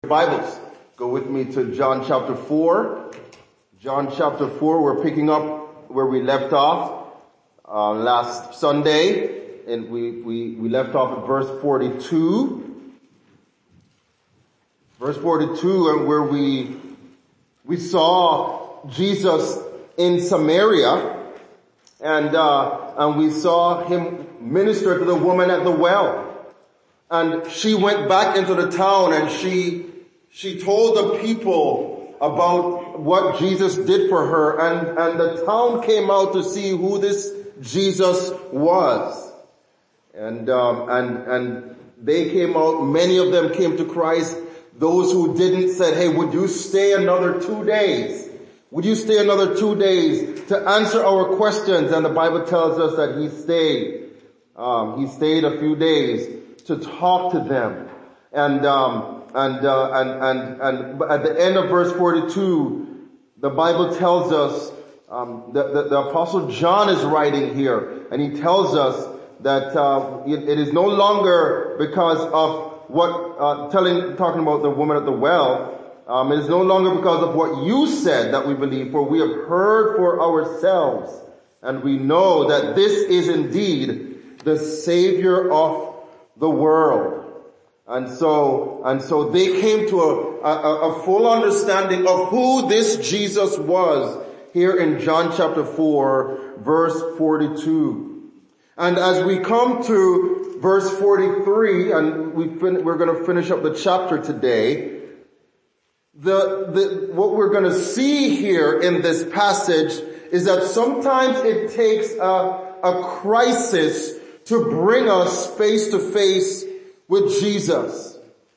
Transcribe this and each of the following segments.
Bibles, go with me to John chapter 4. John chapter 4, we're picking up where we left off last Sunday, and we left off at verse 42. Verse 42, and where we saw Jesus in Samaria, and we saw him minister to the woman at the well. And she went back into the town and she told the people about what Jesus did for her, and the town came out to see who this Jesus was. And they came out, many of them came to Christ. Those who didn't said, hey, would you stay another 2 days? Would you stay another 2 days to answer our questions? And the Bible tells us that he stayed. He stayed a few days to talk to them. And at the end of verse 42, the Bible tells us, the Apostle John is writing here, and he tells us that, it is no longer because of what, talking about the woman at the well, it is no longer because of what you said that we believe, for we have heard for ourselves, and we know that this is indeed the Savior of the world. And so they came to a full understanding of who this Jesus was here in John chapter 4, verse 42. And as we come to verse 43, and we're going to finish up the chapter today, what we're going to see here in this passage is that sometimes it takes a crisis to bring us face to face with Jesus.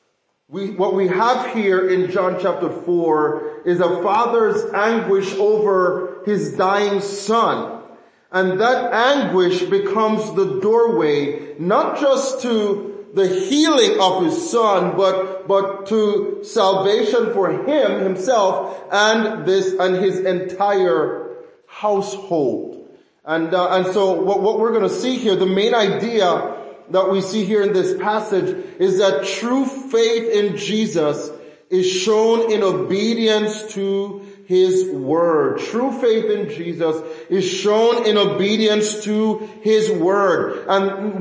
What we have here in John chapter 4 is a father's anguish over his dying son. And that anguish becomes the doorway, not just to the healing of his son, but to salvation for himself, and his entire household. And so what we're going to see here, the main idea that we see here in this passage is that true faith in Jesus is shown in obedience to his word. True faith in Jesus is shown in obedience to his word. And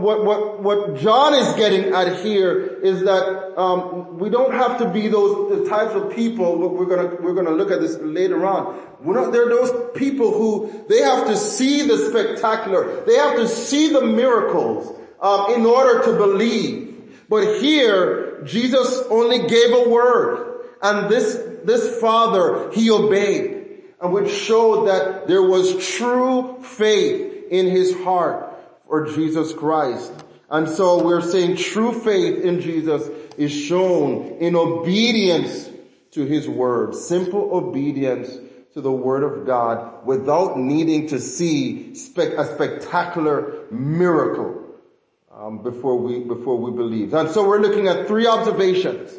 what John is getting at here is that we don't have to be the types of people. We're gonna look at this later on. They're those people who they have to see the spectacular. They have to see the miracles in order to believe. But here, Jesus only gave a word, and this father, he obeyed, and which showed that there was true faith in his heart for Jesus Christ. And so we're saying true faith in Jesus is shown in obedience to his word, simple obedience to the word of God without needing to see a spectacular miracle before we believe. And so we're looking at three observations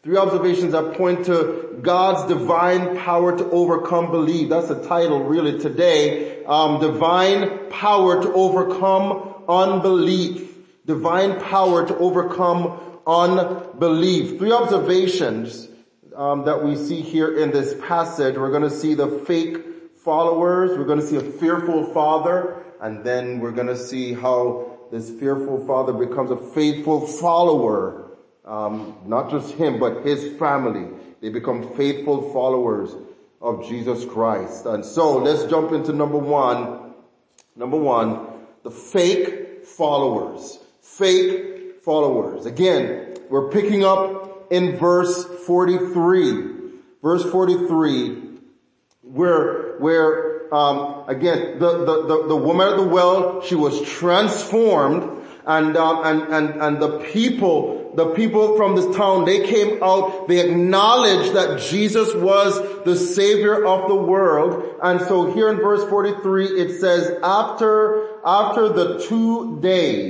that point to God's divine power to overcome belief. That's the title really today. Divine power to overcome unbelief. Divine power to overcome unbelief. Three observations that we see here in this passage. We're going to see the fake followers. We're going to see a fearful father. And then we're going to see how this fearful father becomes a faithful follower. Not just him, but his family. They become faithful followers of Jesus Christ. And so let's jump into number one, the fake followers. Fake followers. Again, we're picking up in verse 43. Verse 43, where again, the woman at the well, she was transformed, and the people from this town, they came out, they acknowledged that Jesus was the Savior of the world. And so here in verse 43, it says, after the 2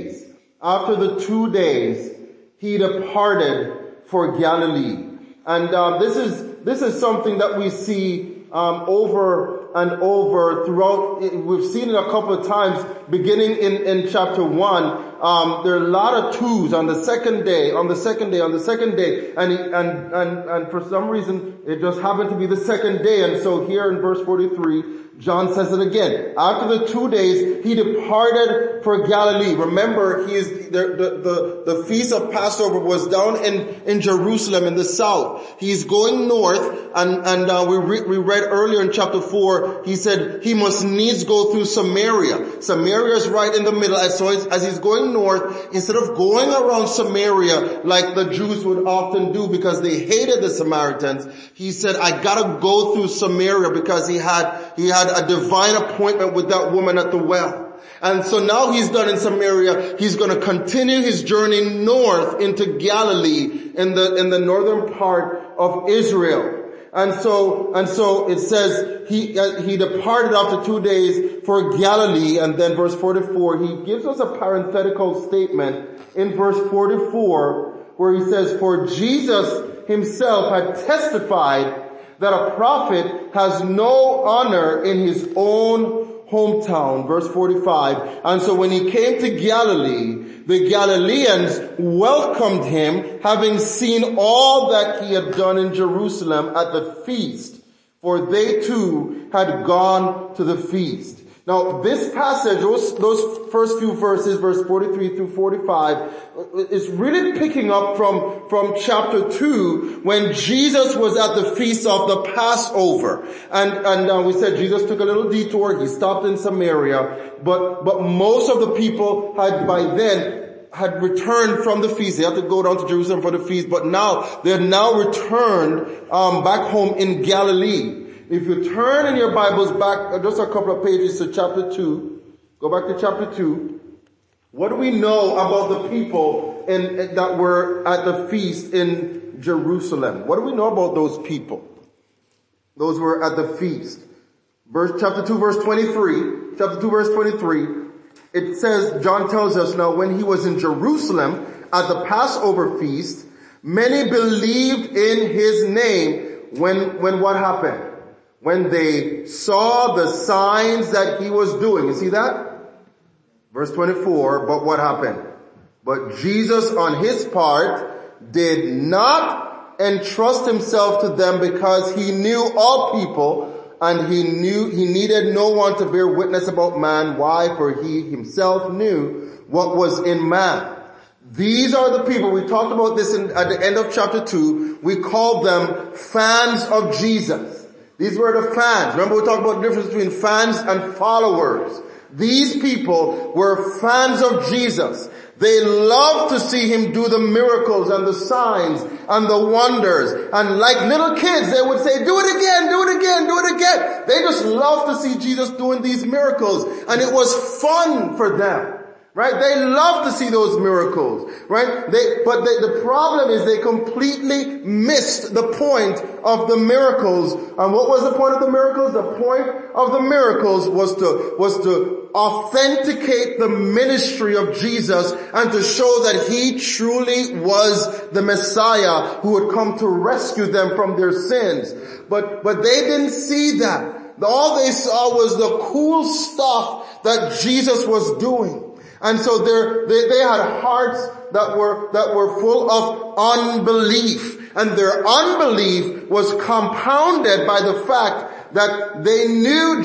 days, he departed for Galilee. And this is something that we see over and over throughout. We've seen it a couple of times, beginning in chapter 1, there are a lot of twos on the second day, and for some reason it just happened to be the second day. And so here in verse 43, John says it again. After the 2 days, he departed for Galilee. Remember, the feast of Passover was down in Jerusalem in the south. He's going north, and we read earlier in chapter 4, he said he must needs go through Samaria. Samaria is right in the middle. So as he's going north, instead of going around Samaria like the Jews would often do because they hated the Samaritans, he said, I gotta go through Samaria because he had a divine appointment with that woman at the well. And so now he's done in Samaria. He's going to continue his journey north into Galilee in the northern part of Israel. And so it says he departed after 2 days for Galilee. And then verse 44, he gives us a parenthetical statement in verse 44 where he says, for Jesus himself had testified that a prophet has no honor in his own hometown. Verse 45. And so when he came to Galilee, the Galileans welcomed him, having seen all that he had done in Jerusalem at the feast, for they too had gone to the feast. Now this passage, those first few verses, verse 43 through 45, is really picking up from chapter 2 when Jesus was at the feast of the Passover. And we said Jesus took a little detour, he stopped in Samaria, but most of the people had returned from the feast. They had to go down to Jerusalem for the feast, but they had now returned back home in Galilee. If you turn in your Bibles back just a couple of pages to chapter 2, go back to chapter 2. What do we know about the people that were at the feast in Jerusalem? What do we know about those people? Those were at the feast. Chapter 2 verse 23, it says, John tells us, now when he was in Jerusalem at the Passover feast, many believed in his name when what happened? When they saw the signs that he was doing. You see that? Verse 24, but what happened? But Jesus on his part did not entrust himself to them because he knew all people and he needed no one to bear witness about man. Why? For he himself knew what was in man. These are the people, we talked about this at the end of chapter 2, we called them fans of Jesus. These were the fans. Remember we talked about the difference between fans and followers. These people were fans of Jesus. They loved to see him do the miracles and the signs and the wonders. And like little kids, they would say, do it again, do it again, do it again. They just loved to see Jesus doing these miracles. And it was fun for them. Right? They love to see those miracles. Right? The problem is they completely missed the point of the miracles. And what was the point of the miracles? The point of the miracles was to authenticate the ministry of Jesus and to show that he truly was the Messiah who would come to rescue them from their sins. But they didn't see that. All they saw was the cool stuff that Jesus was doing. And so they had hearts that were full of unbelief. And their unbelief was compounded by the fact that they knew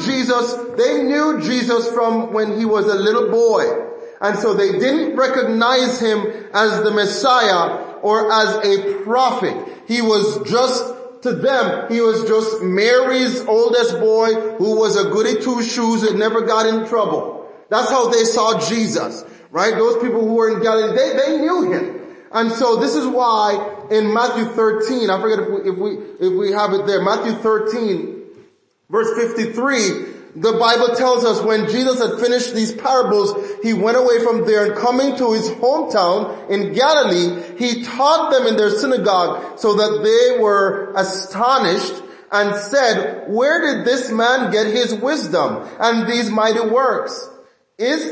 Jesus from when he was a little boy. And so they didn't recognize him as the Messiah or as a prophet. He was just, to them, he was just Mary's oldest boy who was a goody two-shoes and never got in trouble. That's how they saw Jesus, right? Those people who were in Galilee, they knew him. And so this is why in Matthew 13, I forget if we have it there, Matthew 13, verse 53, the Bible tells us when Jesus had finished these parables, he went away from there and coming to his hometown in Galilee, he taught them in their synagogue so that they were astonished and said, where did this man get his wisdom and these mighty works? Is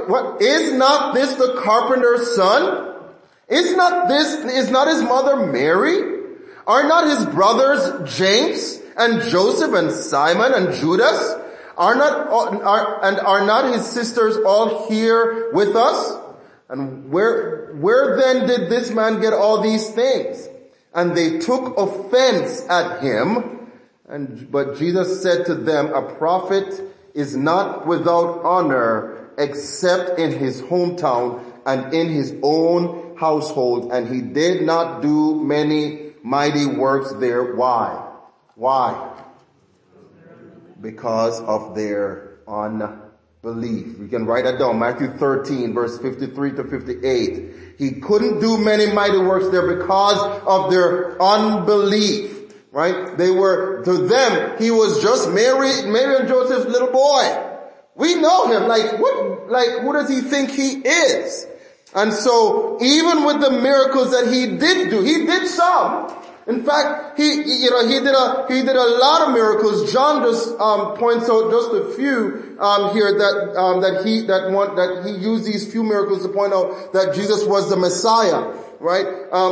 not this the carpenter's son? Is not his mother Mary? Are not his brothers James and Joseph and Simon and Judas? Are not his sisters all here with us? And where then did this man get all these things? And they took offense at him. But Jesus said to them, a prophet is not without honor except in his hometown and in his own household. And he did not do many mighty works there. Why? Why? Because of their unbelief. We can write that down. Matthew 13 verse 53 to 58. He couldn't do many mighty works there because of their unbelief. Right? To them, he was just Mary and Joseph's little boy. We know him. Who does he think he is? And so, even with the miracles that he did do, he did some. In fact, he did a lot of miracles. John just, points out just a few, here that he used these few miracles to point out that Jesus was the Messiah. Right?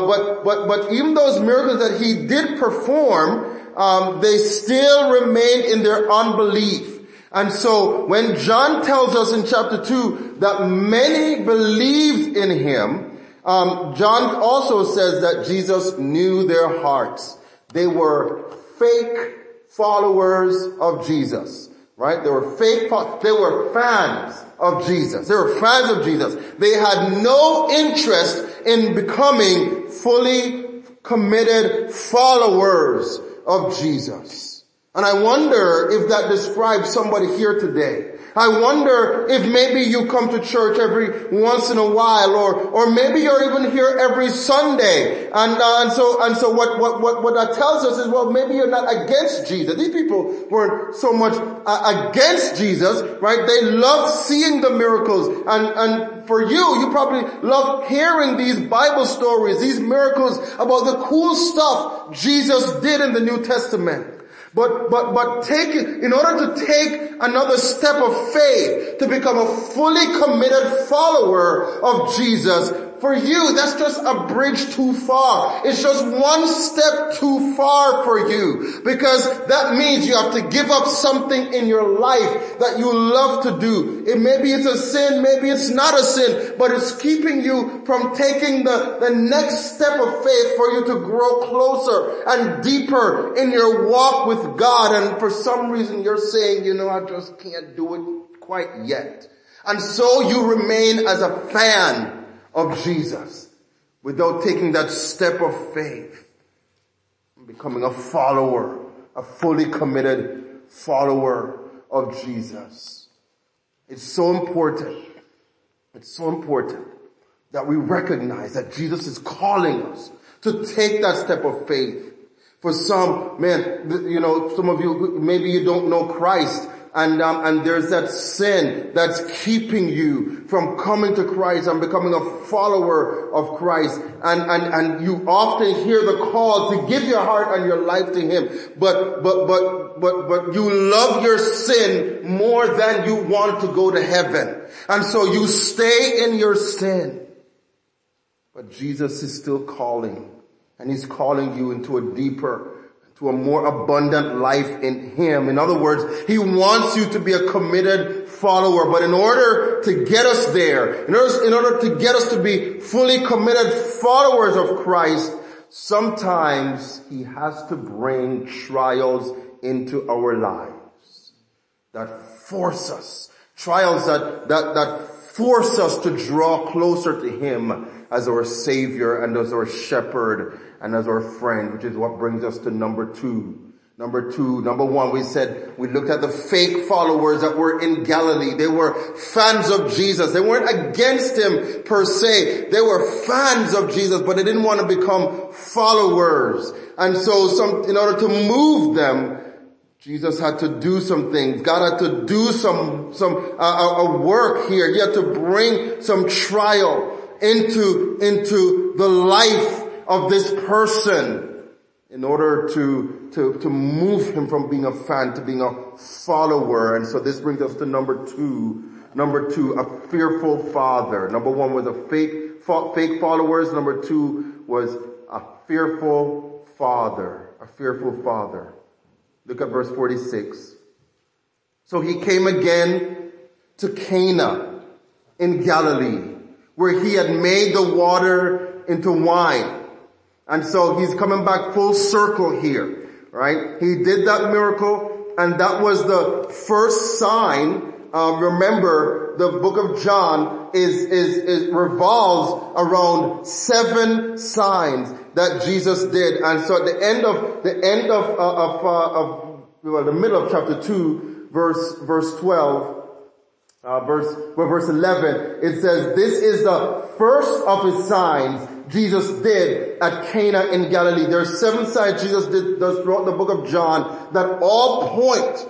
But even those miracles that he did perform, they still remained in their unbelief. And so when John tells us in chapter 2 that many believed in him, John also says that Jesus knew their hearts. They were fake followers of Jesus. Right? They were fans of Jesus. They were fans of Jesus. They had no interest in becoming fully committed followers of Jesus. And I wonder if that describes somebody here today. I wonder if maybe you come to church every once in a while, or maybe you're even here every Sunday, and so what that tells us is, well, maybe you're not against Jesus. These people weren't so much against Jesus, right? They loved seeing the miracles, and for you probably love hearing these Bible stories, these miracles about the cool stuff Jesus did in the New Testament. But in order to take another step of faith, to become a fully committed follower of Jesus, for you, that's just a bridge too far. It's just one step too far for you. Because that means you have to give up something in your life that you love to do. Maybe it's a sin, maybe it's not a sin, but it's keeping you from taking the next step of faith for you to grow closer and deeper in your walk with God. And for some reason you're saying, I just can't do it quite yet. And so you remain as a fan of Jesus without taking that step of faith, becoming a follower, a fully committed follower of Jesus. It's so important that we recognize that Jesus is calling us to take that step of faith. For some, some of you, maybe you don't know Christ, and there's that sin that's keeping you from coming to Christ and becoming a follower of Christ. And you often hear the call to give your heart and your life to Him. But you love your sin more than you want to go to heaven. And so you stay in your sin. But Jesus is still calling. And He's calling you into a deeper, to a more abundant life in Him. In other words, He wants you to be a committed follower. But in order to get us there, in order to get us to be fully committed followers of Christ, sometimes He has to bring trials into our lives that force us. Trials that force us to draw closer to Him as our Savior and as our Shepherd and as our friend, which is what brings us to number two. Number one, we looked at the fake followers that were in Galilee. They were fans of Jesus. They weren't against Him per se. They were fans of Jesus, but they didn't want to become followers. And so in order to move them, Jesus had to do some things. God had to do a work here. He had to bring some trial into the life of this person in order to move him from being a fan to being a follower. And so this brings us to number two, a fearful father. Number one was a fake followers. Number two was a fearful father. Look at verse 46. So he came again to Cana in Galilee, where he had made the water into wine. And so he's coming back full circle here, right? He did that miracle, and that was the first sign. Remember, the book of John revolves around 7 signs that Jesus did. And so at the middle of chapter 2, verse 12, verse 11, it says, "This is the first of his signs Jesus did at Cana in Galilee." There are 7 signs Jesus does throughout the book of John that all point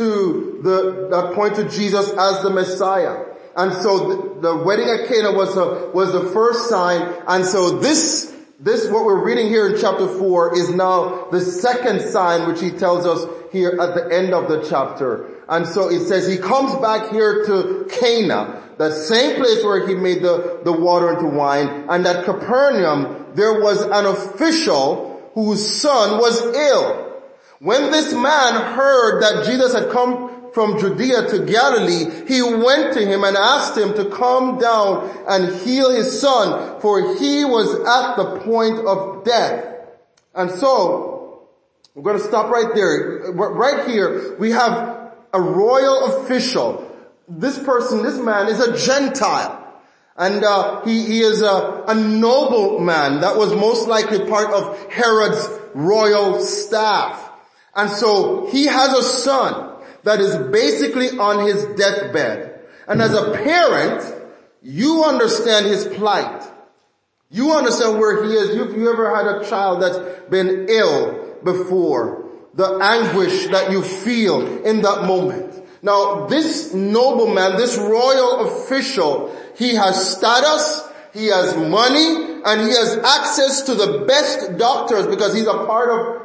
to Jesus as the Messiah. And so the wedding at Cana was the first sign. And so this what we're reading here in chapter 4 is now the second sign, which he tells us here at the end of the chapter. And so it says he comes back here to Cana, that same place where he made the water into wine. And at Capernaum, there was an official whose son was ill. When this man heard that Jesus had come from Judea to Galilee, he went to him and asked him to come down and heal his son, for he was at the point of death. And so, we're going to stop right there. Right here, we have a royal official. This man is a Gentile. And he is a noble man that was most likely part of Herod's royal staff. And so he has a son that is basically on his deathbed. And as a parent, you understand his plight. You understand where he is. If you ever had a child that's been ill before, the anguish that you feel in that moment. Now, this nobleman, this royal official, he has status, he has money, and he has access to the best doctors because he's a part of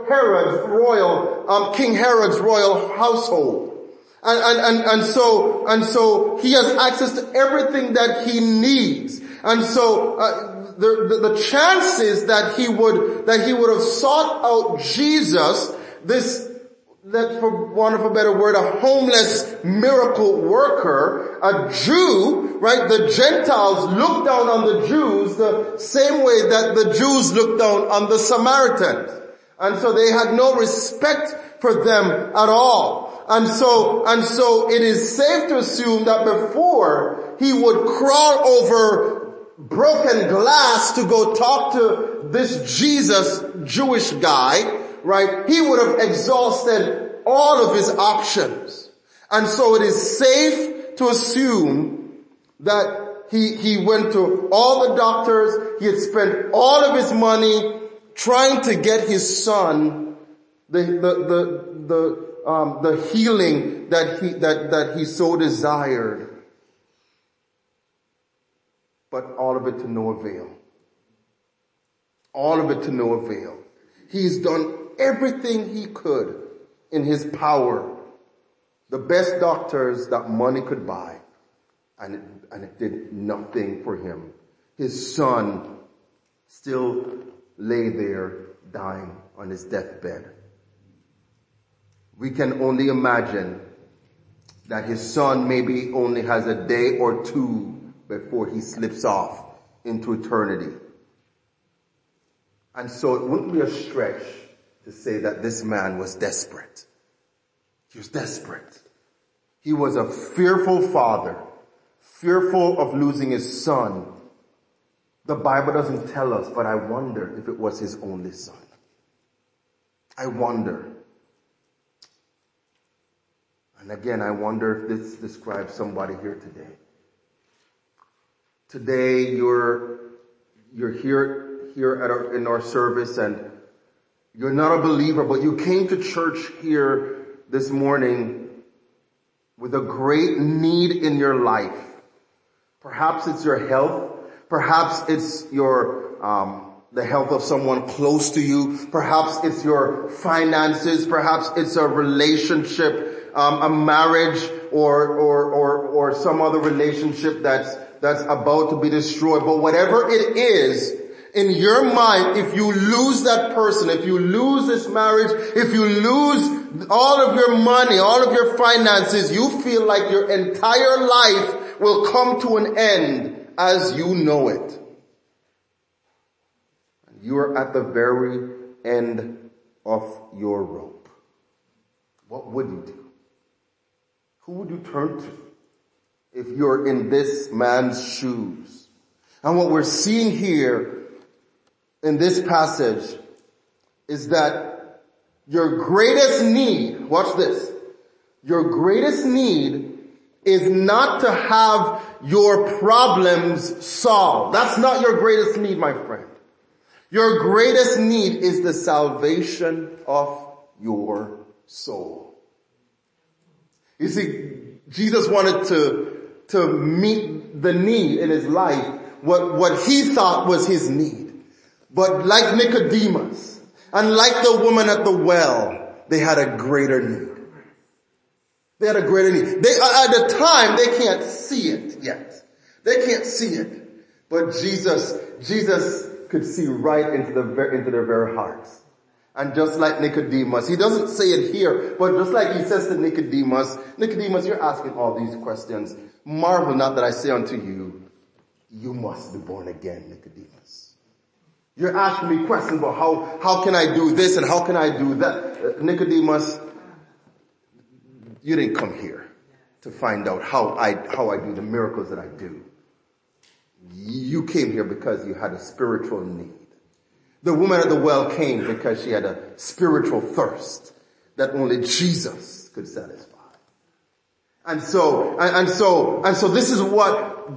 King Herod's royal household. And so he has access to everything that he needs. And so, the chances that he would have sought out Jesus, that for want of a better word, a homeless miracle worker, a Jew, right? The Gentiles look down on the Jews the same way that the Jews look down on the Samaritans. And so they had no respect for them at all. And so it is safe to assume that before he would crawl over broken glass to go talk to this Jesus Jewish guy, right? He would have exhausted all of his options. And so it is safe to assume that he went to all the doctors, he had spent all of his money trying to get his son the healing that he so desired. But all of it to no avail. All of it to no avail. He's done everything he could in his power. The best doctors that money could buy. And it did nothing for him. His son still lay there dying on his deathbed. We can only imagine that his son maybe only has a day or two before he slips off into eternity. And so it wouldn't be a stretch to say that this man was desperate. He was desperate. He was a fearful father, fearful of losing his son. The Bible doesn't tell us, but I wonder if it was his only son. I wonder. And again, I wonder if this describes somebody here today. Today, you're here in our service, and you're not a believer, but you came to church here this morning with a great need in your life. Perhaps it's your health. Perhaps it's the health of someone close to you. Perhaps it's your finances. Perhaps it's a relationship, a marriage, or some other relationship that's about to be destroyed. But whatever it is, in your mind, if you lose that person, if you lose this marriage, if you lose all of your money, all of your finances, you feel like your entire life will come to an end as you know it. You are at the very end of your rope. What would you do? Who would you turn to if you're in this man's shoes? And what we're seeing here in this passage is that your greatest need, watch this, your greatest need is not to have your problems solved. That's not your greatest need, my friend. Your greatest need is the salvation of your soul. You see, Jesus wanted to meet the need in his life, what he thought was his need. But like Nicodemus, and like the woman at the well, they had a greater need. They had a greater need. At the time, they can't see it yet. They can't see it. But Jesus could see right into their very hearts. And just like Nicodemus, he doesn't say it here, but just like he says to Nicodemus, you're asking all these questions. Marvel not that I say unto you, you must be born again, Nicodemus. You're asking me questions about how can I do this and how can I do that? Nicodemus, you didn't come here to find out how I do the miracles that I do. You came here because you had a spiritual need. The woman at the well came because she had a spiritual thirst that only Jesus could satisfy. And so this is what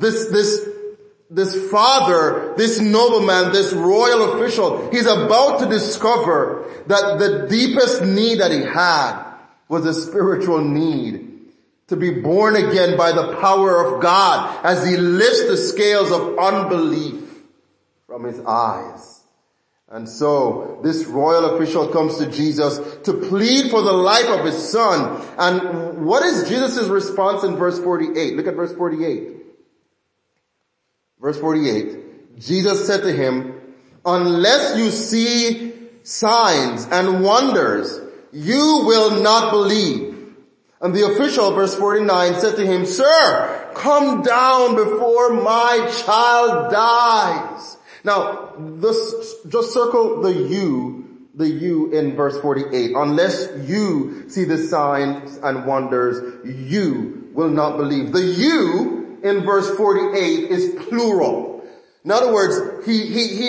this father, this nobleman, this royal official, he's about to discover that the deepest need that he had was a spiritual need to be born again by the power of God as he lifts the scales of unbelief from his eyes. And so this royal official comes to Jesus to plead for the life of his son. And what is Jesus' response in verse 48? Look at verse 48. Verse 48, Jesus said to him, unless you see signs and wonders, you will not believe. And the official, verse 49, said to him, sir, come down before my child dies. Now, just circle the you in verse 48. Unless you see the signs and wonders, you will not believe. The you in verse 48 is plural. In other words, he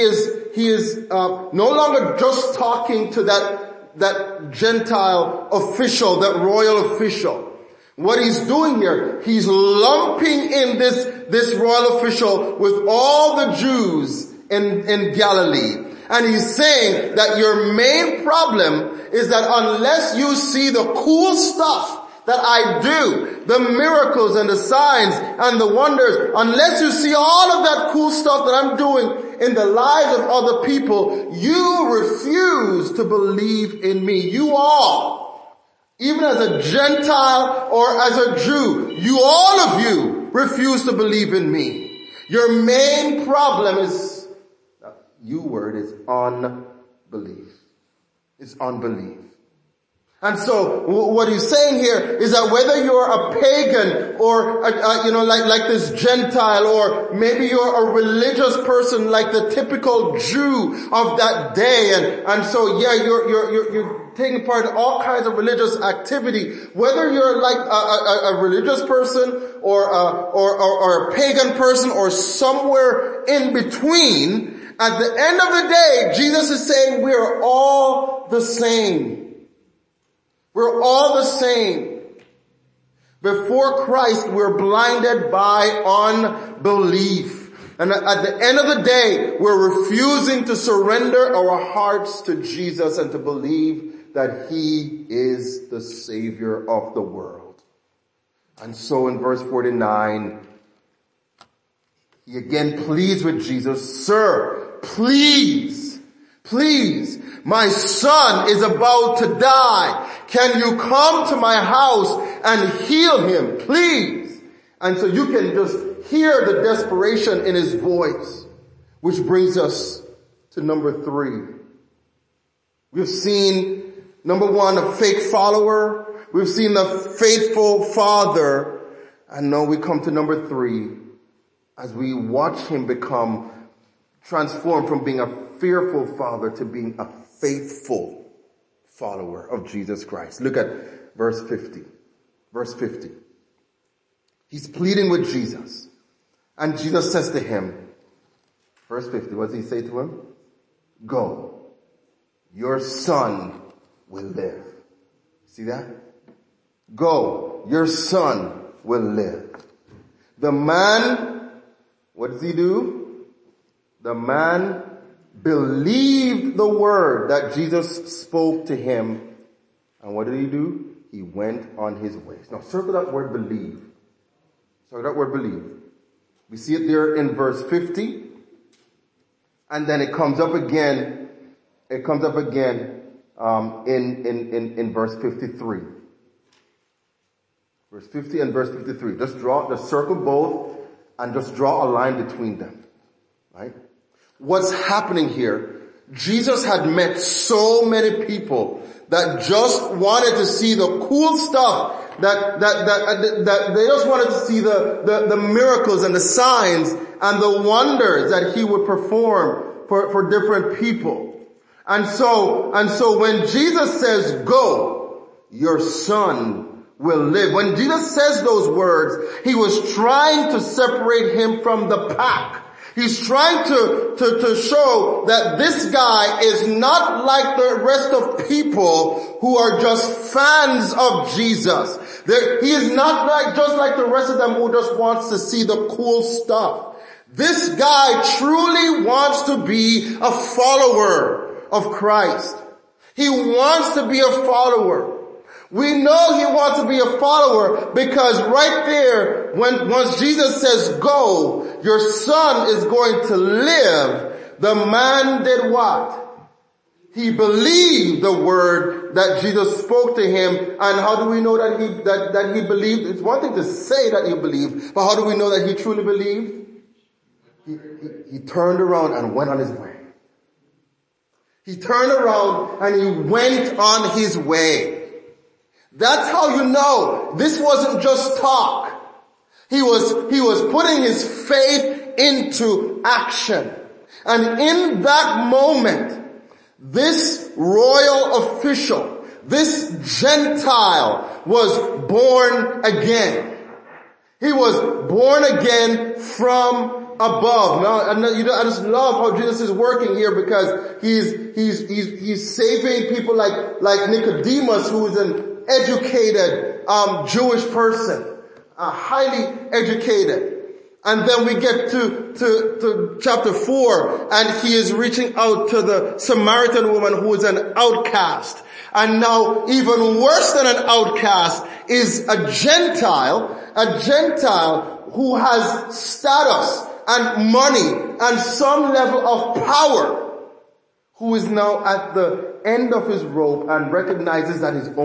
is no longer just talking to that Gentile official, that royal official. What he's doing here, he's lumping in this royal official with all the Jews in Galilee. And he's saying that your main problem is that unless you see the cool stuff that I do, the miracles and the signs and the wonders, unless you see all of that cool stuff that I'm doing in the lives of other people, you refuse to believe in me. You all, even as a Gentile or as a Jew, all of you refuse to believe in me. Your main problem is, word is unbelief. It's unbelief. And so what he's saying here is that whether you're a pagan or like this Gentile, or maybe you're a religious person like the typical Jew of that day, and so you're taking part in all kinds of religious activity, whether you're like a religious person or a pagan person or somewhere in between, at the end of the day, Jesus is saying we are all the same. We're all the same. Before Christ, we're blinded by unbelief. And at the end of the day, we're refusing to surrender our hearts to Jesus and to believe that he is the Savior of the world. And so in verse 49, he again pleads with Jesus, sir, please, my son is about to die. Can you come to my house and heal him, please? And so you can just hear the desperation in his voice, which brings us to number 3. We've seen, number 1, a fake follower. We've seen the faithful father. And now we come to number 3, as we watch him become transformed from being a fearful father to being a faithful follower of Jesus Christ. Look at verse 50. Verse 50. He's pleading with Jesus. And Jesus says to him, verse 50, what does he say to him? Go. Your son will live. See that? Go. Your son will live. The man, what does he do? The man believed the word that Jesus spoke to him. And what did he do? He went on his way. Now circle that word believe. Circle that word believe. We see it there in verse 50. And then it comes up again. It comes up again in verse 53. Verse 50 and verse 53. Just circle both and just draw a line between them. Right? What's happening here? Jesus had met so many people that just wanted to see the cool stuff, that they just wanted to see the miracles and the signs and the wonders that he would perform for different people. And so when Jesus says, go, your son will live. When Jesus says those words, he was trying to separate him from the pack. He's trying to show that this guy is not like the rest of people who are just fans of Jesus. He is not just like the rest of them who just wants to see the cool stuff. This guy truly wants to be a follower of Christ. He wants to be a follower. We know he wants to be a follower because right there, once Jesus says, go, your son is going to live, the man did what? He believed the word that Jesus spoke to him. And how do we know that he believed? It's one thing to say that he believed, but how do we know that he truly believed? He turned around and went on his way. He turned around and he went on his way. That's how you know this wasn't just talk. He was putting his faith into action. And in that moment, this royal official, this Gentile was born again. He was born again from above. Now, I just love how Jesus is working here because he's saving people like Nicodemus, who is an educated Jewish person, highly educated. And then we get to chapter 4, and he is reaching out to the Samaritan woman who is an outcast. And now even worse than an outcast is a Gentile who has status and money and some level of power, who is now at the end of his rope and recognizes that his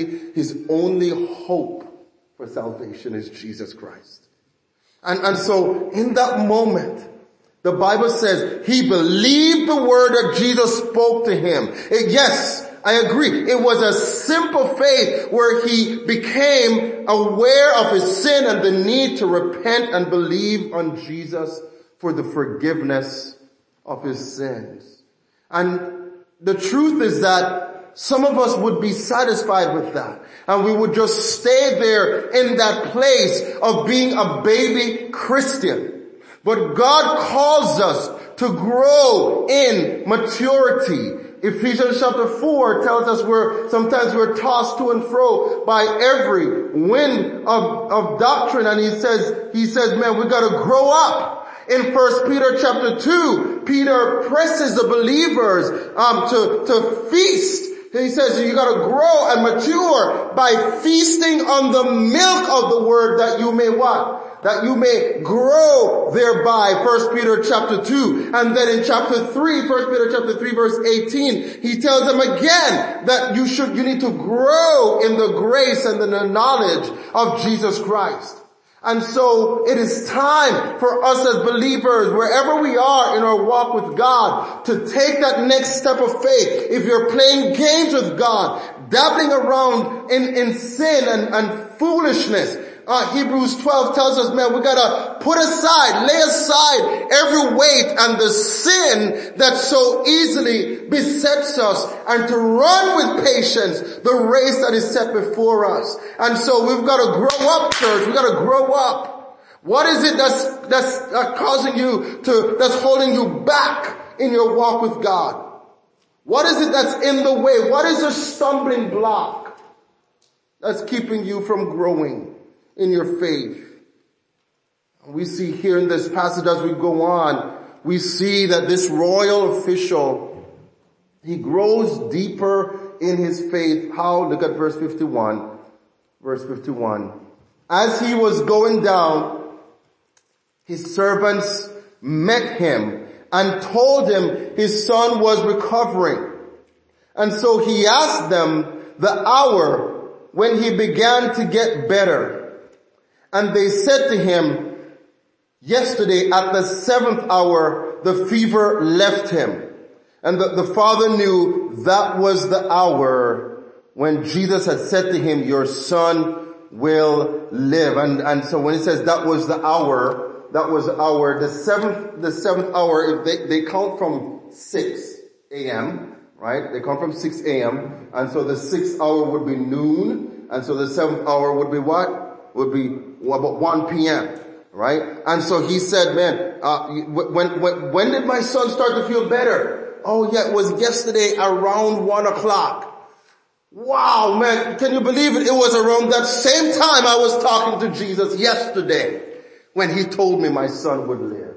only hope for salvation is Jesus Christ. And so in that moment, the Bible says he believed the word that Jesus spoke to him. Yes, I agree. It was a simple faith where he became aware of his sin and the need to repent and believe on Jesus for the forgiveness of his sins. And the truth is that some of us would be satisfied with that. And we would just stay there in that place of being a baby Christian. But God calls us to grow in maturity. Ephesians chapter 4 tells us sometimes we're tossed to and fro by every wind of doctrine. And he says, man, we gotta grow up. In 1 Peter chapter 2, Peter presses the believers to feast. He says you gotta grow and mature by feasting on the milk of the word that you may what? That you may grow thereby. 1 Peter chapter 2. And then in chapter 3, 1 Peter chapter 3 verse 18, he tells them again that you need to grow in the grace and in the knowledge of Jesus Christ. And so it is time for us as believers, wherever we are in our walk with God, to take that next step of faith. If you're playing games with God, dabbling around in sin and foolishness, Hebrews 12 tells us, man, we gotta lay aside every weight and the sin that so easily besets us, and to run with patience the race that is set before us. And so we've gotta grow up, church. We've gotta grow up. What is it that's causing you that's holding you back in your walk with God? What is it that's in the way? What is a stumbling block that's keeping you from growing in your faith? We see here in this passage as we go on, we see that this royal official, he grows deeper in his faith. How? Look at verse 51. Verse 51. As he was going down, his servants met him and told him his son was recovering. And so he asked them the hour when he began to get better. And they said to him, yesterday at the 7th hour, the fever left him. And the father knew that was the hour when Jesus had said to him, your son will live. And so when he says that was the hour, the seventh hour, if they count from 6 a.m., right? They come from 6 a.m. And so the 6th hour would be noon. And so the 7th hour would be what? Would be about 1 p.m., right? And so he said, man, when did my son start to feel better? Oh yeah, it was yesterday around 1 o'clock. Wow, man, can you believe it? It was around that same time I was talking to Jesus yesterday when he told me my son would live.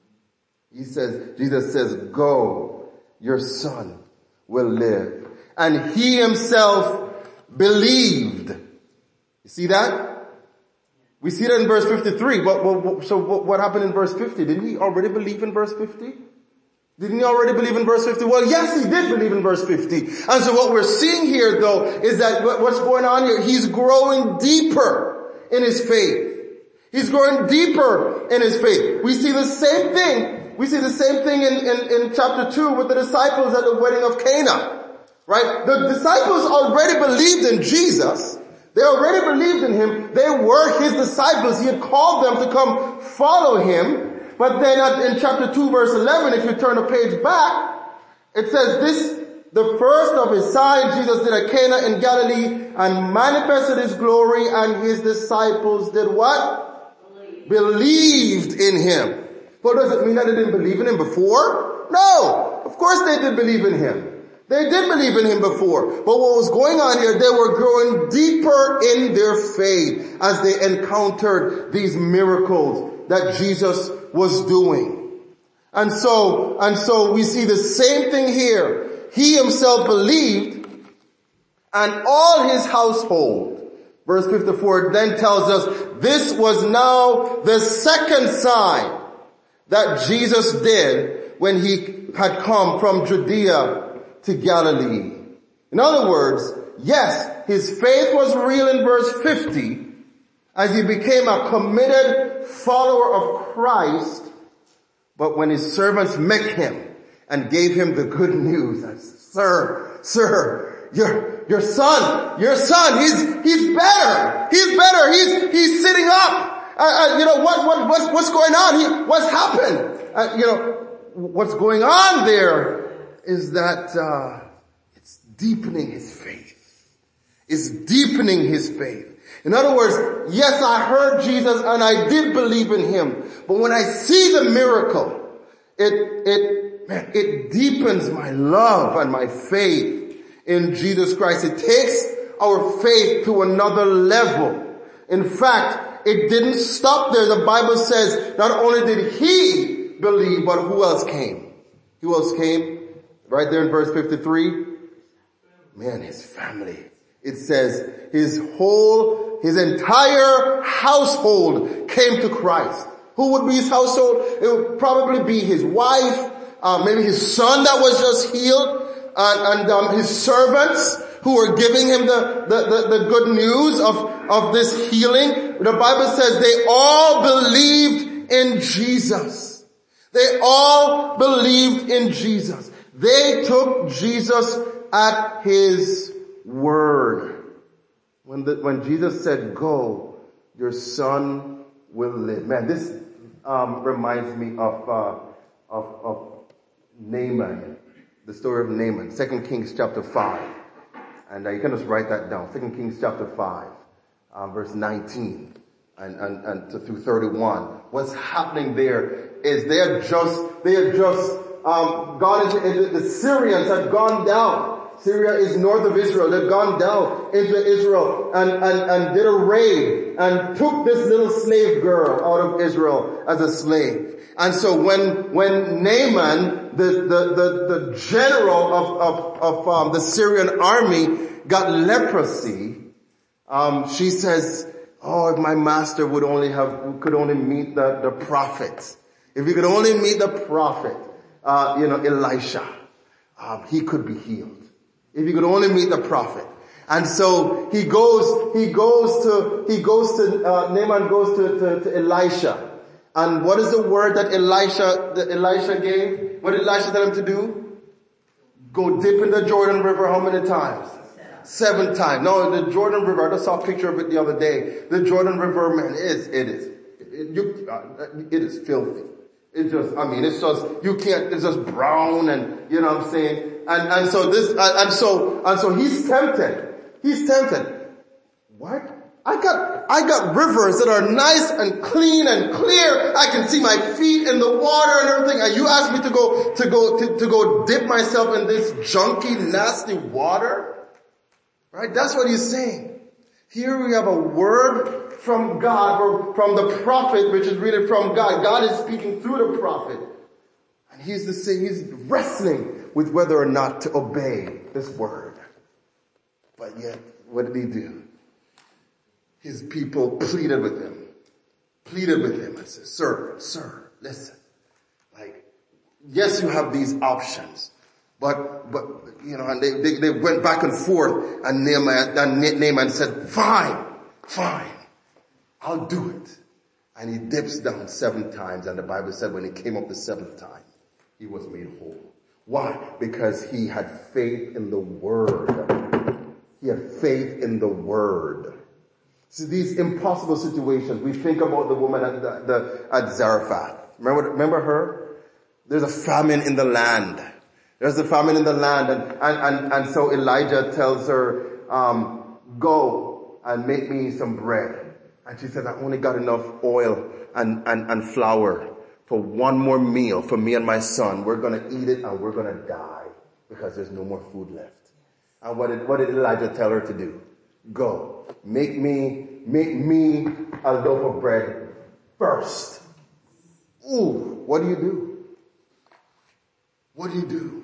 Jesus says, go, your son will live. And he himself believed. You see that? We see that in verse 53. So what happened in verse 50? Didn't he already believe in verse 50? Didn't he already believe in verse 50? Well, yes, he did believe in verse 50. And so what we're seeing here, though, is that what's going on here, he's growing deeper in his faith. He's growing deeper in his faith. We see the same thing. We see the same thing in chapter 2 with the disciples at the wedding of Cana. Right? The disciples already believed in Jesus. They already believed in him. They were his disciples. He had called them to come follow him. But then in chapter 2 verse 11, if you turn a page back, it says this, the first of his signs Jesus did at Cana in Galilee and manifested his glory, and his disciples did what? Believed in him. But does it mean that they didn't believe in him before? No. Of course they did believe in him. They did believe in him before. But what was going on here, they were growing deeper in their faith as they encountered these miracles that Jesus was doing. And so we see the same thing here. He himself believed, and all his household. Verse 54 then tells us this was now the second sign that Jesus did when he had come from Judea to Galilee. In other words, yes, his faith was real in verse 50 as he became a committed follower of Christ, but when his servants met him and gave him the good news, Sir, your son, he's better. He's sitting up. What's going on? What's happened? What's going on there is that, it's deepening his faith. It's deepening his faith. In other words, yes, I heard Jesus and I did believe in him, but when I see the miracle, it deepens my love and my faith in Jesus Christ. It takes our faith to another level. In fact, it didn't stop there. The Bible says not only did he believe, but who else came? Who else came? Right there in verse 53. Man, his family. It says his entire household came to Christ. Who would be his household? It would probably be his wife, maybe his son that was just healed, and his servants who were giving him the good news of this healing. The Bible says they all believed in Jesus. They all believed in Jesus. They took Jesus at his word. When Jesus said go, your son will live. Man, this reminds me of Naaman, the story of Naaman, 2 Kings chapter 5. And you can just write that down. 2 Kings chapter 5, verse 19 and through 31. What's happening there is they had just gone into the Syrians had gone down. Syria is north of Israel. They've gone down into Israel and did a raid and took this little slave girl out of Israel as a slave. And so when Naaman, the general of the Syrian army got leprosy, she says, oh, if my master could only meet the prophet. If he could only meet the prophet, Elisha, he could be healed. If he could only meet the prophet. And so Naaman goes to Elisha. And what is the word that Elisha gave? What did Elisha tell him to do? Go dip in the Jordan River how many times? 7 times. No, the Jordan River, I just saw a picture of it the other day. The Jordan River, man, it is filthy. It's just brown and, you know what I'm saying? And so he's tempted. He's tempted. What? I got rivers that are nice and clean and clear. I can see my feet in the water and everything. And you ask me to go dip myself in this junky, nasty water? Right? That's what he's saying. Here we have a word from God, or from the prophet, which is really from God. God is speaking through the prophet. And he's wrestling with whether or not to obey this word. But yet, what did he do? His people pleaded with him and said, sir, listen. Like, yes, you have these options. But, and they went back and forth, and Naaman said, fine, I'll do it. And he dips down 7 times, and the Bible said when he came up the 7th time, he was made whole. Why? Because he had faith in the word. He had faith in the word. See, these impossible situations, we think about the woman at Zarephath. Remember her? There's a famine in the land. And so Elijah tells her, go and make me some bread. And she says, I only got enough oil and flour for one more meal for me and my son. We're going to eat it and we're going to die because there's no more food left. And what did Elijah tell her to do? Go, make me a loaf of bread first. Ooh, what do you do? What do you do?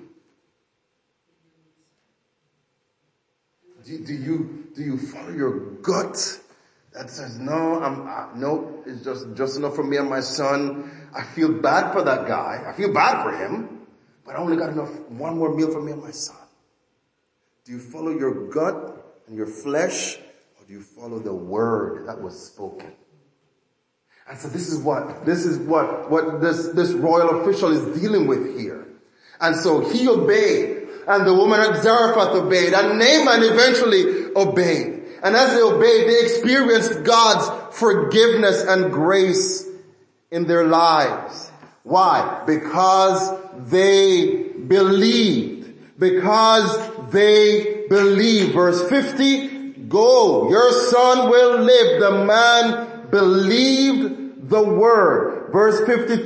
Do you follow your gut that says, no, it's just enough for me and my son. I feel bad for that guy. I feel bad for him, but I only got enough, one more meal for me and my son. Do you follow your gut and your flesh, or do you follow the word that was spoken? And so this is what this royal official is dealing with here. And so he obeyed. And the woman at Zarephath obeyed. And Naaman eventually obeyed. And as they obeyed, they experienced God's forgiveness and grace in their lives. Why? Because they believed. Because they believed. Verse 50, go, your son will live. The man believed the word. Verse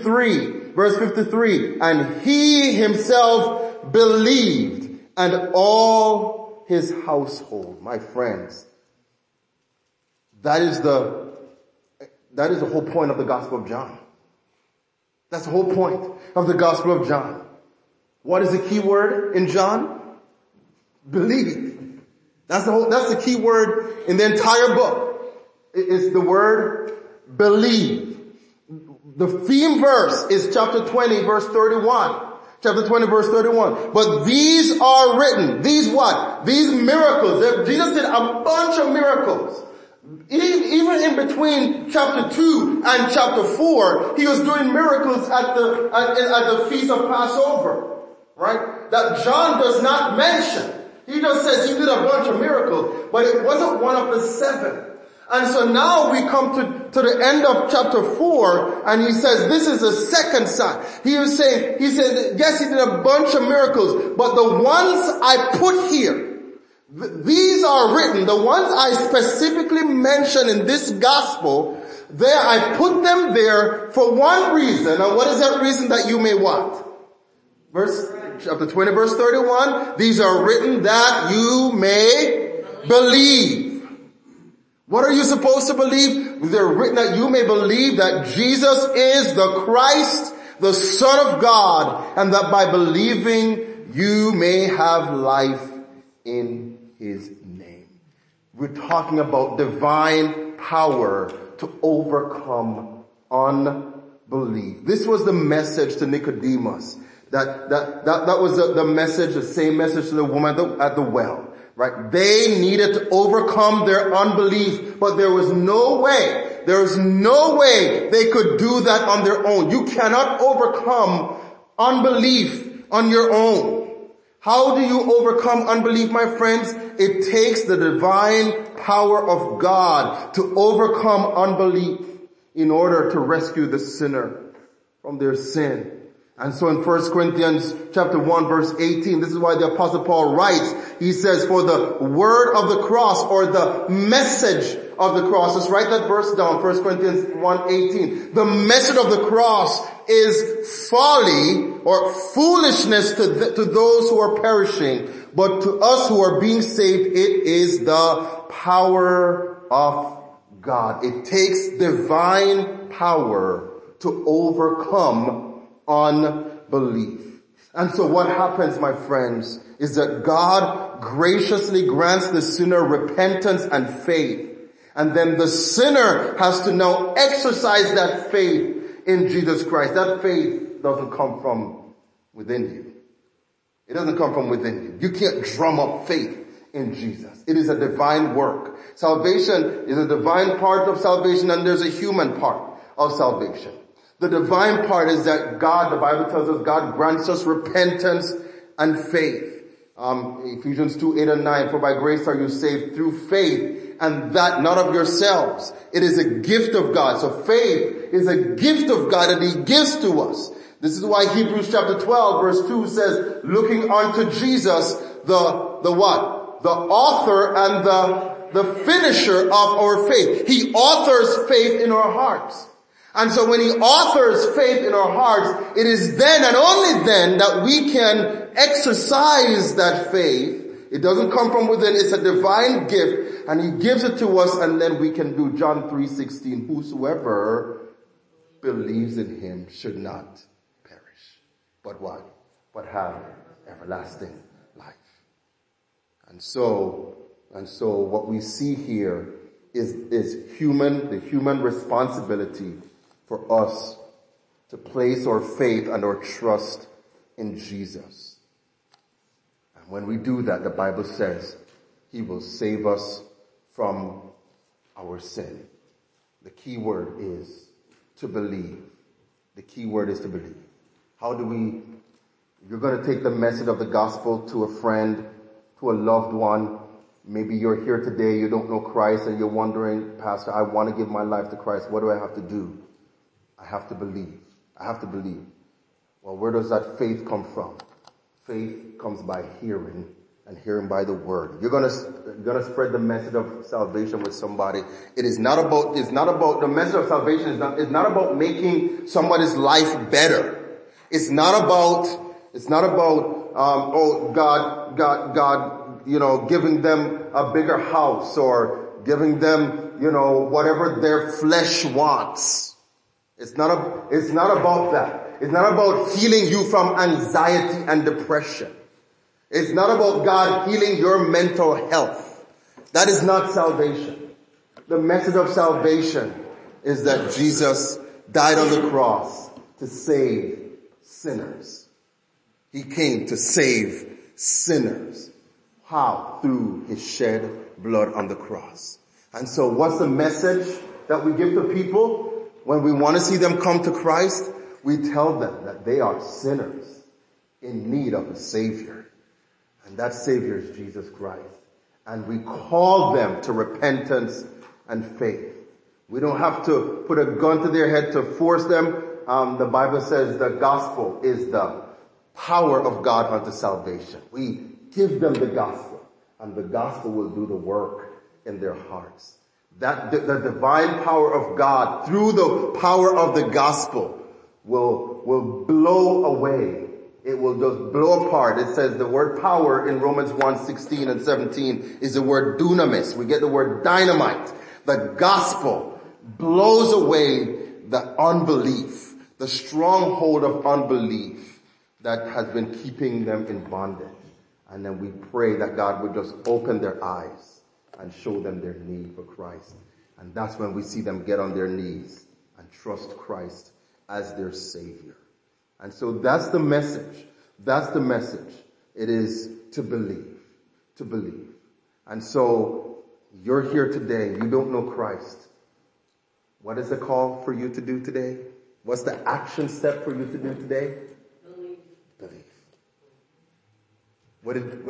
53, and he himself believed, and all his household. My friends, that is the whole point of the Gospel of John. That's the whole point of the Gospel of John. What is the key word in John? Believe. That's the key word in the entire book. It's the word believe. The theme verse is chapter 20, verse 31. Chapter 20, verse 31. But these are written. These what? These miracles. Jesus did a bunch of miracles. Even in between chapter 2 and chapter 4, he was doing miracles at the Feast of Passover. Right? That John does not mention. He just says he did a bunch of miracles, but it wasn't one of the 7. And so now we come to the end of chapter 4, and he says this is the second sign. He said, yes, he did a bunch of miracles, but the ones I put here, these are written, the ones I specifically mentioned in this gospel, there I put them there for one reason. And what is that reason? That you may what? Chapter 20 verse 31, these are written that you may believe. What are you supposed to believe? They're written that you may believe that Jesus is the Christ, the Son of God, and that by believing you may have life in His name. We're talking about divine power to overcome unbelief. This was the message to Nicodemus. That was the message, the same message to the woman at the well. Right? They needed to overcome their unbelief, but there was no way they could do that on their own. You cannot overcome unbelief on your own. How do you overcome unbelief, my friends? It takes the divine power of God to overcome unbelief in order to rescue the sinner from their sin. And so in 1 Corinthians chapter 1 verse 18, this is why the Apostle Paul writes, he says, for the word of the cross, or the message of the cross, let's write that verse down, 1 Corinthians 1:18. The message of the cross is folly or foolishness to those who are perishing, but to us who are being saved, it is the power of God. It takes divine power to overcome unbelief. And so what happens, my friends, is that God graciously grants the sinner repentance and faith. And then the sinner has to now exercise that faith in Jesus Christ. That faith doesn't come from within you. It doesn't come from within you. You can't drum up faith in Jesus. It is a divine work. Salvation is a divine part of salvation, and there's a human part of salvation. The divine part is that God, the Bible tells us, God grants us repentance and faith. Ephesians 2:8 and 9, for by grace are you saved through faith, and that not of yourselves. It is a gift of God. So faith is a gift of God that He gives to us. This is why Hebrews chapter 12 verse 2 says, looking unto Jesus, the what? The author and the finisher of our faith. He authors faith in our hearts. And so when He authors faith in our hearts, it is then and only then that we can exercise that faith. It doesn't come from within. It's a divine gift, and He gives it to us, and then we can do John 3:16. Whosoever believes in Him should not perish, but what? But have everlasting life. And so what we see here is the human responsibility for us to place our faith and our trust in Jesus. And when we do that, the Bible says He will save us from our sin. The key word is to believe. The key word is to believe. You're going to take the message of the gospel to a friend, to a loved one. Maybe you're here today, you don't know Christ, and you're wondering, Pastor, I want to give my life to Christ. What do I have to do? I have to believe. I have to believe. Well, where does that faith come from? Faith comes by hearing, and hearing by the word. You're gonna spread the message of salvation with somebody. It's not about the message of salvation is not about making somebody's life better. It's not about God, giving them a bigger house or giving them, whatever their flesh wants. It's not about that. It's not about healing you from anxiety and depression. It's not about God healing your mental health. That is not salvation. The message of salvation is that Jesus died on the cross to save sinners. He came to save sinners. How? Through His shed blood on the cross. And so what's the message that we give to people when we want to see them come to Christ? We tell them that they are sinners in need of a Savior. And that Savior is Jesus Christ. And we call them to repentance and faith. We don't have to put a gun to their head to force them. The Bible says the gospel is the power of God unto salvation. We give them the gospel, and the gospel will do the work in their hearts. That the divine power of God through the power of the gospel will blow away. It will just blow apart. It says the word power in Romans 1:16 and 17 is the word dunamis. We get the word dynamite. The gospel blows away the unbelief, the stronghold of unbelief that has been keeping them in bondage. And then we pray that God would just open their eyes and show them their need for Christ. And that's when we see them get on their knees and trust Christ as their Savior. And so that's the message. That's the message. It is to believe. To believe. And so you're here today. You don't know Christ. What is the call for you to do today? What's the action step for you to do today? Believe. Believe. What did,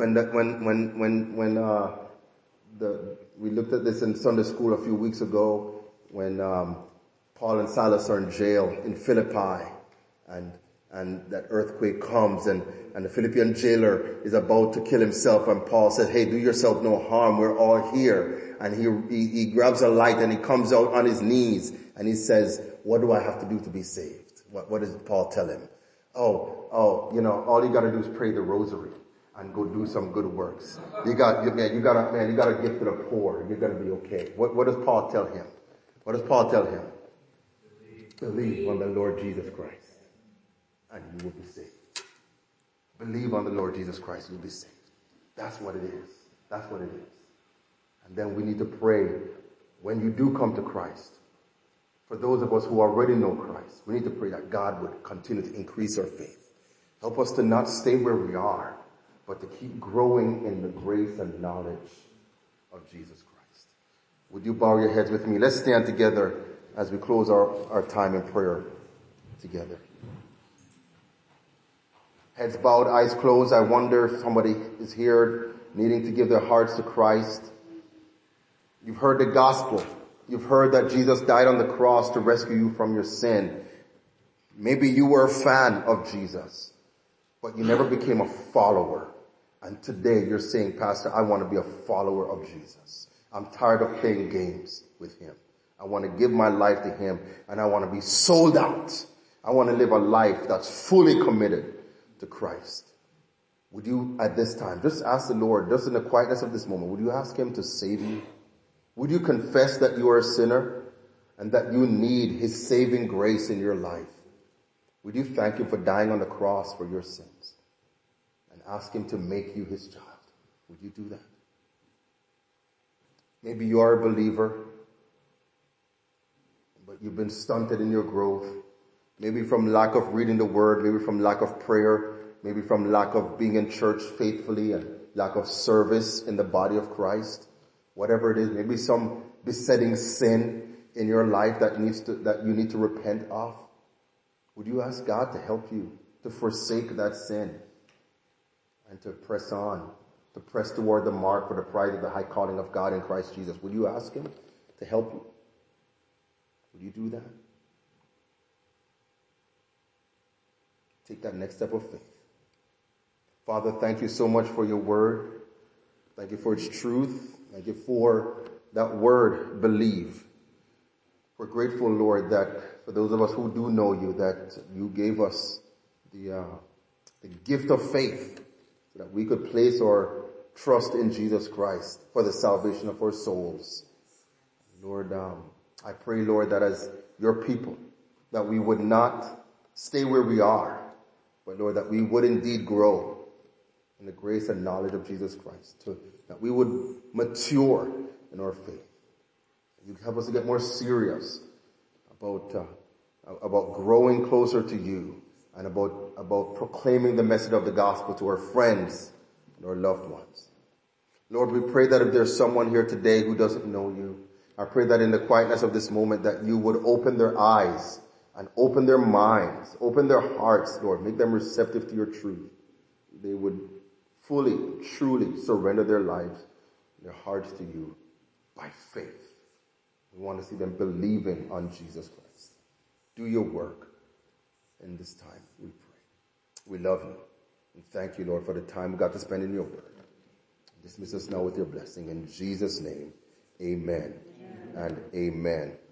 we looked at this in Sunday school a few weeks ago when Paul and Silas are in jail in Philippi, and that earthquake comes, and the Philippian jailer is about to kill himself, and Paul says, hey, do yourself no harm, we're all here. And he grabs a light and he comes out on his knees and he says, what do I have to do to be saved? What does Paul tell him? All you gotta do is pray the rosary and go do some good works. You gotta give to the poor. You're gonna be okay. What does Paul tell him? What does Paul tell him? Believe on the Lord Jesus Christ and you will be saved. Believe on the Lord Jesus Christ, you'll be saved. That's what it is. That's what it is. And then we need to pray when you do come to Christ. For those of us who already know Christ, we need to pray that God would continue to increase our faith. Help us to not stay where we are, but to keep growing in the grace and knowledge of Jesus Christ. Would you bow your heads with me? Let's stand together as we close our time in prayer together. Heads bowed, eyes closed. I wonder if somebody is here needing to give their hearts to Christ. You've heard the gospel. You've heard that Jesus died on the cross to rescue you from your sin. Maybe you were a fan of Jesus, but you never became a follower. And today you're saying, Pastor, I want to be a follower of Jesus. I'm tired of playing games with him. I want to give my life to him, and I want to be sold out. I want to live a life that's fully committed to Christ. Would you, at this time, just ask the Lord, just in the quietness of this moment, would you ask him to save you? Would you confess that you are a sinner and that you need his saving grace in your life? Would you thank him for dying on the cross for your sins and ask him to make you his child? Would you do that? Maybe you are a believer, but you've been stunted in your growth. Maybe from lack of reading the word, maybe from lack of prayer, maybe from lack of being in church faithfully and lack of service in the body of Christ. Whatever it is, maybe some besetting sin in your life that you need to repent of. Would you ask God to help you to forsake that sin and to press on, to press toward the mark for the prize of the high calling of God in Christ Jesus? Would you ask him to help you? Would you do that? Take that next step of faith. Father, thank you so much for your word. Thank you for its truth. Thank you for that word, believe. We're grateful, Lord, that for those of us who do know you, that you gave us the gift of faith so that we could place our trust in Jesus Christ for the salvation of our souls. Lord, I pray, Lord, that as your people, that we would not stay where we are, but Lord, that we would indeed grow in the grace and knowledge of Jesus Christ, that we would mature in our faith. You help us to get more serious about growing closer to you and about proclaiming the message of the gospel to our friends and our loved ones. Lord, we pray that if there's someone here today who doesn't know you, I pray that in the quietness of this moment that you would open their eyes and open their minds, open their hearts, Lord, make them receptive to your truth. They would fully, truly surrender their lives, their hearts to you by faith. We want to see them believing on Jesus Christ. Do your work in this time, we pray. We love you. And thank you, Lord, for the time we got to spend in your word. Dismiss us now with your blessing. In Jesus' name, amen and amen.